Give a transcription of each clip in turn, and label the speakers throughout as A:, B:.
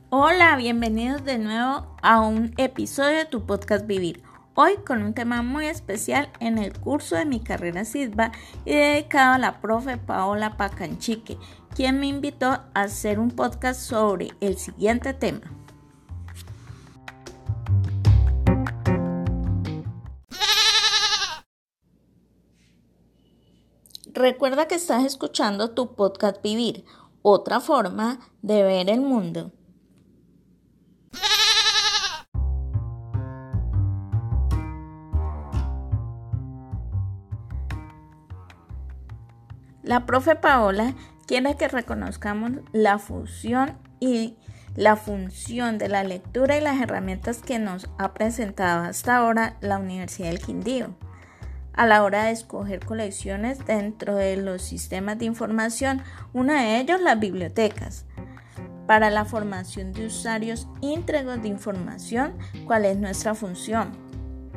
A: Hola, bienvenidos de nuevo a un episodio de tu podcast Vivir. Hoy con un tema muy especial en el curso de mi carrera SIDBA y dedicado a la profe Paola Pacanchique, quien me invitó a hacer un podcast sobre el siguiente tema. Recuerda que estás escuchando tu podcast Vivir, otra forma de ver el mundo. La profe Paola quiere que reconozcamos la función de la lectura y las herramientas que nos ha presentado hasta ahora la Universidad del Quindío a la hora de escoger colecciones dentro de los sistemas de información, uno de ellos las bibliotecas, para la formación de usuarios íntegros de información. ¿Cuál es nuestra función?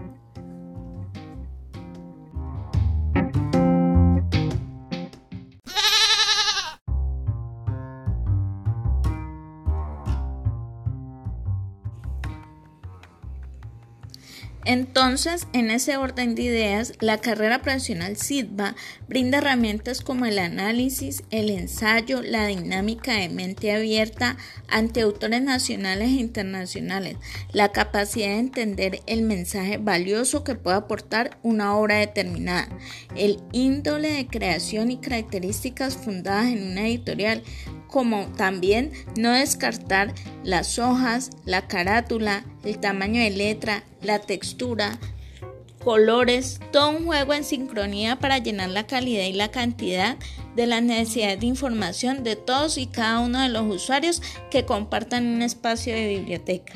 A: Entonces, en ese orden de ideas, la carrera profesional SIDBA brinda herramientas como el análisis, el ensayo, la dinámica de mente abierta ante autores nacionales e internacionales, la capacidad de entender el mensaje valioso que puede aportar una obra determinada, el índole de creación y características fundadas en una editorial, como también no descartar las hojas, la carátula, el tamaño de letra, la textura, colores, todo un juego en sincronía para llenar la calidad y la cantidad de las necesidades de información de todos y cada uno de los usuarios que compartan un espacio de biblioteca.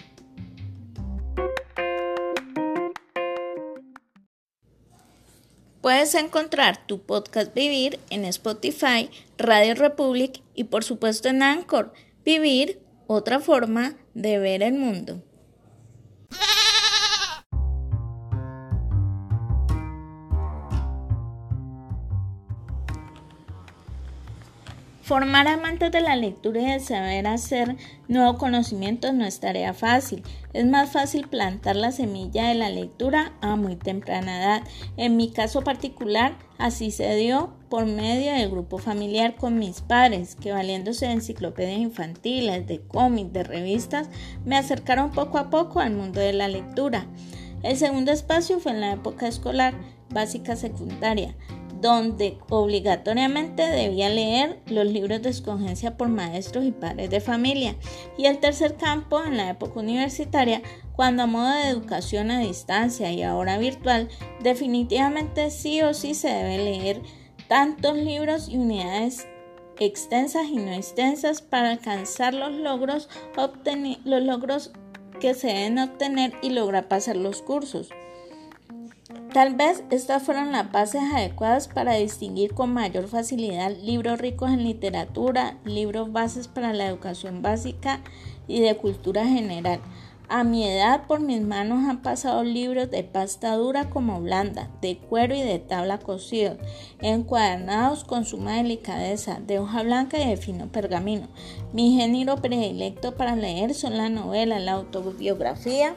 A: Puedes encontrar tu podcast Vivir en Spotify, Radio Republic y por supuesto en Anchor. Vivir, otra forma de ver el mundo. Formar amantes de la lectura y de saber hacer nuevo conocimiento no es tarea fácil. Es más fácil plantar la semilla de la lectura a muy temprana edad. En mi caso particular, así se dio por medio del grupo familiar con mis padres, que valiéndose de enciclopedias infantiles, de cómics, de revistas, me acercaron poco a poco al mundo de la lectura. El segundo espacio fue en la época escolar, básica secundaria, donde obligatoriamente debía leer los libros de escogencia por maestros y padres de familia. Y el tercer campo en la época universitaria, cuando a modo de educación a distancia y ahora virtual, definitivamente sí o sí se debe leer tantos libros y unidades extensas y no extensas para alcanzar los logros que se deben obtener y lograr pasar los cursos. Tal vez estas fueron las bases adecuadas para distinguir con mayor facilidad libros ricos en literatura, libros bases para la educación básica y de cultura general. A mi edad, por mis manos han pasado libros de pasta dura como blanda, de cuero y de tabla cosidos, encuadernados con suma delicadeza, de hoja blanca y de fino pergamino. Mi género predilecto para leer son la novela, la autobiografía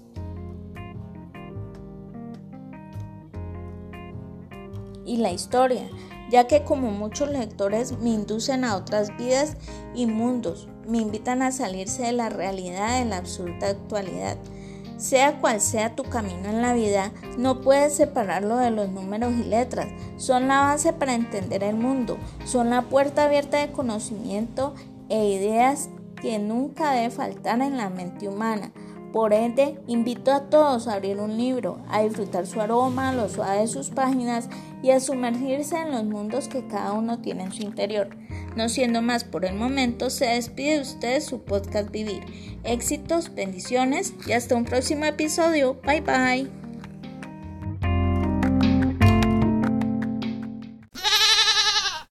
A: y la historia, ya que como muchos lectores me inducen a otras vidas y mundos, me invitan a salirse de la realidad de la absoluta actualidad. Sea cual sea tu camino en la vida, no puedes separarlo de los números y letras. Son la base para entender el mundo, son la puerta abierta de conocimiento e ideas que nunca debe faltar en la mente humana. Por ende, invito a todos a abrir un libro, a disfrutar su aroma, lo suave de sus páginas y a sumergirse en los mundos que cada uno tiene en su interior. No siendo más por el momento, se despide de ustedes su podcast Vivir. Éxitos, bendiciones y hasta un próximo episodio. Bye bye.